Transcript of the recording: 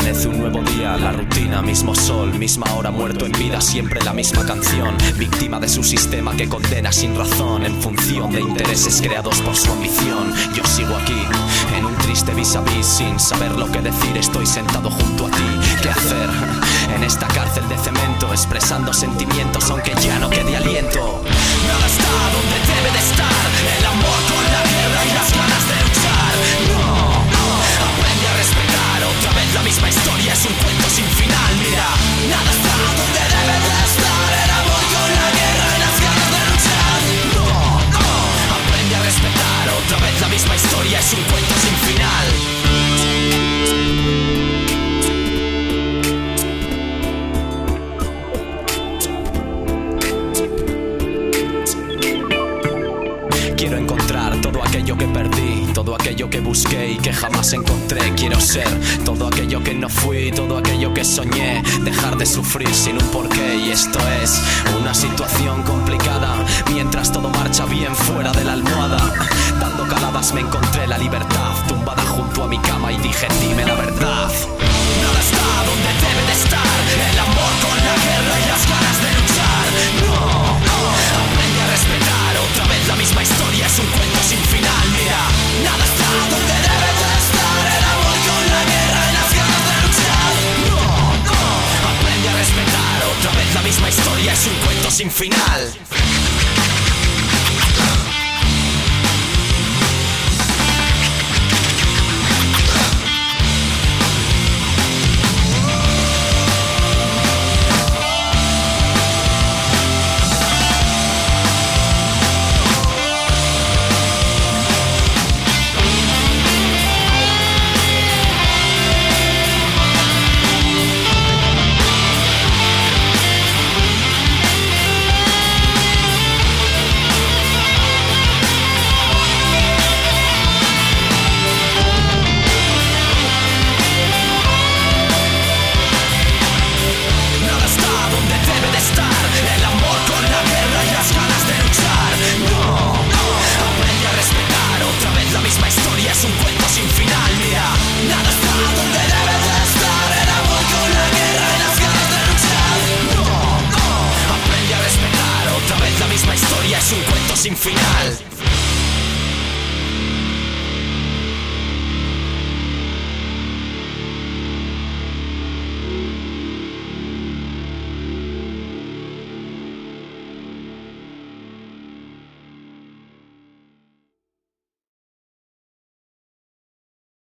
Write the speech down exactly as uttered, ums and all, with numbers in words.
Amanece un nuevo día, la rutina, mismo sol, misma hora, muerto en vida, siempre la misma canción. Víctima de su sistema que condena sin razón, en función de intereses creados por su ambición. Yo sigo aquí, en un triste vis a vis, sin saber lo que decir, estoy sentado junto a ti. ¿Qué hacer en esta cárcel de cemento? Expresando sentimientos aunque ya no quede aliento. Nada está donde debe de estar, el amor con la guerra y las ganas de luchar. No, no, aprende a respetar, otra vez la misma historia, es un cuento sin final. Mira, nada está donde debe de estar, el amor con la guerra y las ganas de luchar. No, no, aprende a respetar, otra vez la misma historia, es un cuento sin final. Quiero encontrar todo aquello que perdí, todo aquello que busqué y que jamás encontré. Quiero ser todo aquello que no fui, todo aquello que soñé, dejar de sufrir sin un porqué. Y esto es una situación complicada, mientras todo marcha bien fuera de la almohada. Dando caladas me encontré la libertad, tumbada junto a mi cama y dije, dime la verdad. Nada está donde debe de estar, el amor con la guerra y las ganas de luchar. No, no, aprende a respetar, otra vez la misma historia, es un cuento sin final. Mira, nada está donde debe de estar, el amor con la guerra y las ganas de luchar. No, no, aprende a respetar, otra vez la misma historia, es un cuento sin final. Es un cuento sin final, mira, nada está donde debe de estar, el amor con la guerra y las ganas de luchar. No, no, aprende a respetar, otra vez la misma historia, es un cuento sin final.